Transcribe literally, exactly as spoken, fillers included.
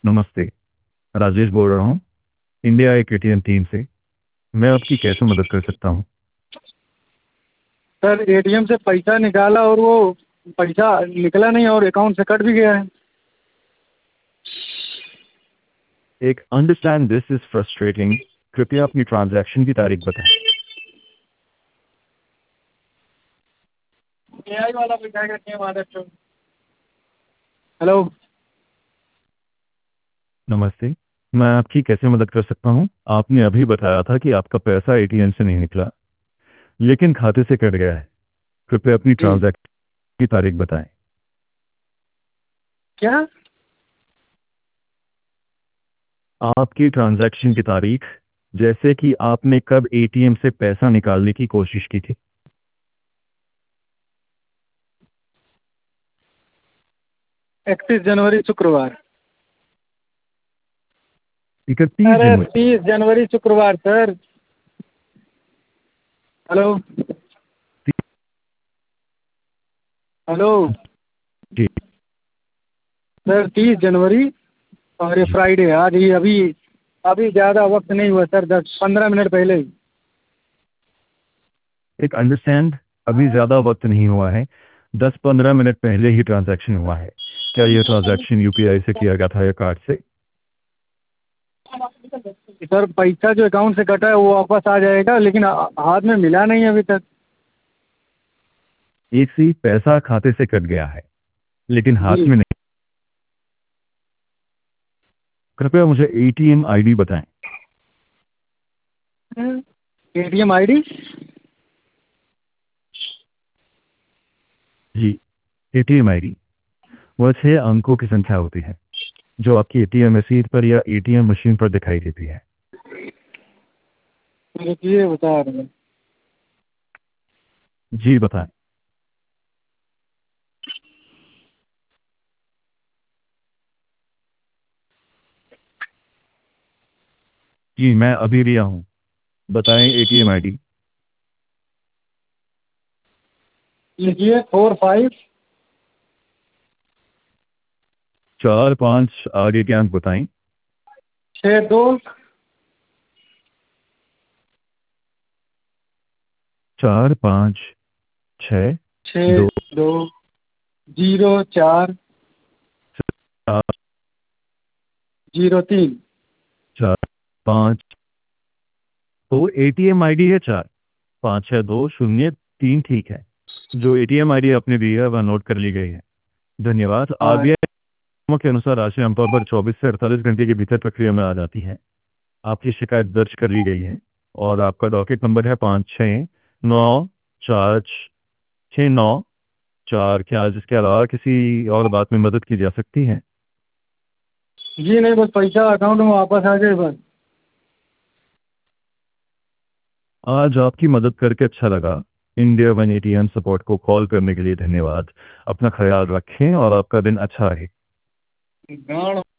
नमस्ते। राजेश बोल रहा हूँ, इंडिया एक एटीएम टीम से। मैं आपकी कैसे मदद कर सकता हूँ? सर एटीएम से पैसा निकाला और वो पैसा निकला नहीं और अकाउंट से कट भी गया है। एक अंडरस्टैंड दिस इज फ्रस्ट्रेटिंग। कृपया अपनी ट्रांजैक्शन की तारीख बताएं। एआई वाला पैसा का आदत तो। हेलो। नमस्ते, मैं आपकी कैसे मदद कर सकता हूँ? आपने अभी बताया था कि आपका पैसा एटीएम से नहीं निकला, लेकिन खाते से कट गया है। कृपया अपनी जी। ट्रांजैक्शन की तारीख बताएं। क्या? आपकी ट्रांजैक्शन की तारीख, जैसे कि आपने कब एटीएम से पैसा निकालने की कोशिश की थी। इकतीस जनवरी शुक्रवार। इकतीस अरे जनवरी तीस जनवरी शुक्रवार सर। हेलो। हेलो। जी सर तीस जनवरी और ये जी। फ्राइडे आज ही अभी अभी ज़्यादा वक्त नहीं हुआ सर, दस पंद्रह मिनट पहले ही। एक अंडरस्टैंड, अभी ज़्यादा वक्त नहीं हुआ है, दस पंद्रह मिनट पहले ही ट्रांजैक्शन हुआ है। क्या यह ट्रांजैक्शन यूपीआई से किया गया था या कार्ड से? सर पैसा जो अकाउंट से कटा है वो वापस आ जाएगा, लेकिन हा- हाथ में मिला नहीं है अभी तक। एक सी पैसा खाते से कट गया है, लेकिन हाथ जी। में नहीं। कृपया मुझे एटीएम आईडी बताएं। ATM ID. जी, एटीएम आईडी वह छह अंकों की संख्या होती है जो आपकी एटीएम रसीद पर या एटीएम मशीन पर दिखाई देती है। रुकिए बता रहे हैं। जी बताएं। जी मैं अभी लिया हूँ, बताएं एटीएम आईडी। लिखिए फोर फाइव। चार पाँच आगे के अंक बताएं। छः दो। चार पाँच छः छः दो दो जीरो चार चार जीरो तीन। चार पाँच। तो एटीएम आईडी है चार पाँच छः दो शून्य तीन, ठीक है। जो एटीएम आईडी आपने दी है वह नोट कर ली गई है। धन्यवाद। हाँ। आरबीआई नियमों के अनुसार राशि आमतौर पर चौबीस से अड़तालीस घंटे के भीतर प्रक्रिया में आ जाती है। आपकी शिकायत दर्ज कर ली गई है और आपका डॉकेट नंबर है पाँच छः नौ चार छः नौ चार। क्या आज इसके अलावा किसी और बात में मदद की जा सकती है? जी नहीं, बस पैसा अकाउंट में वापस आ जाए बस। आज आपकी मदद करके अच्छा लगा। इंडिया वन एटीएम सपोर्ट को कॉल करने के लिए धन्यवाद। अपना ख्याल रखें और आपका दिन अच्छा रहे। गाँव